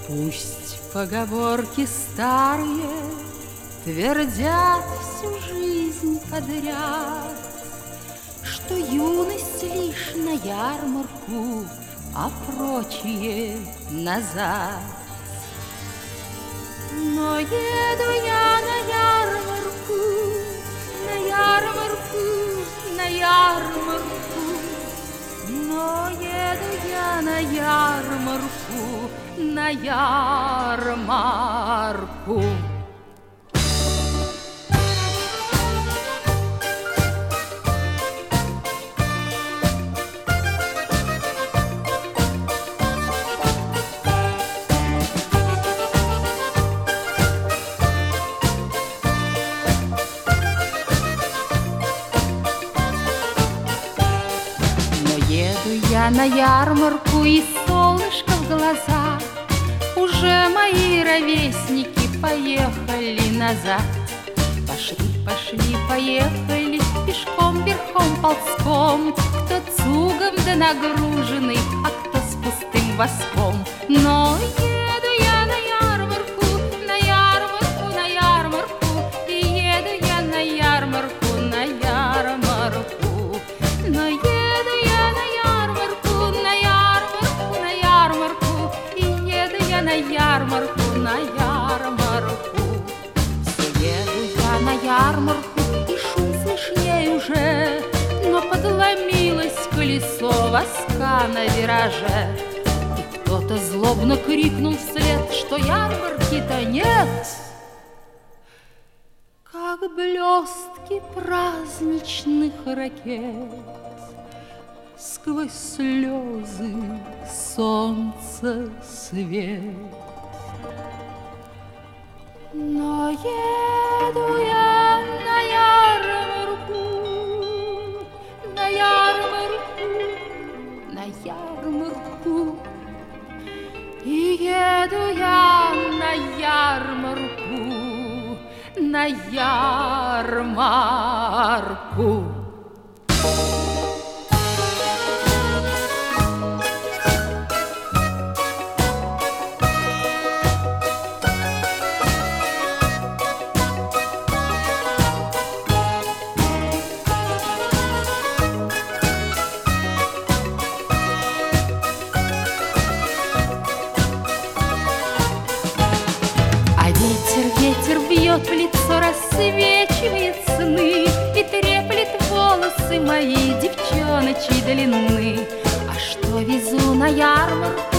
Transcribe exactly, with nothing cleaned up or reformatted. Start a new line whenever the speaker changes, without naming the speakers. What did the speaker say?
Пусть поговорки старые твердят всю жизнь подряд, что юность лишь на ярмарку, а прочие назад. Но еду я на ярмарку, на ярмарку, на ярмарку, но еду я на ярмарку, на ярмарку. Я на ярмарку, и солнышко в глазах, уже мои ровесники поехали назад. Пошли, пошли, поехали, пешком, верхом, ползком, кто цугом да нагруженный, а кто с пустым воском. Но еду я на ярмарку, на ярмарку, на ярмарку, и еду я на ярмарку, на ярмарку, но еду на ярмарку, на ярмарку. Все еду я на ярмарку, и шум слышней уже, но подломилось колесо воска на вираже, и кто-то злобно крикнул вслед, что ярмарки-то нет. Как блестки праздничных ракет сквозь слезы солнца свет. Но еду я на ярмарку, на ярмарку, на ярмарку, и еду я на ярмарку, на ярмарку. Ветер бьет в лицо, рассвечивает сны и треплет волосы мои девчоночьей длины. А что везу на ярмарку?